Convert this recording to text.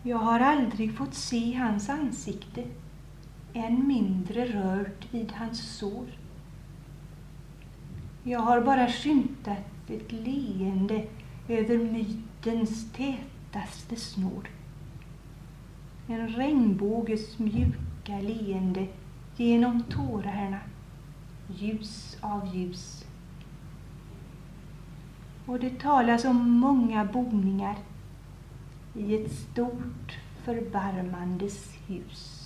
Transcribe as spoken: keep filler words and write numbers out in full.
Jag har aldrig fått se hans ansikte, än mindre rört vid hans sår. Jag har bara skymtat ett leende över mytens tätaste snår. En regnbåges mjuka leende genom tårarna, ljus av ljus. Och det talas om många boningar i ett stort förbarmandes hus.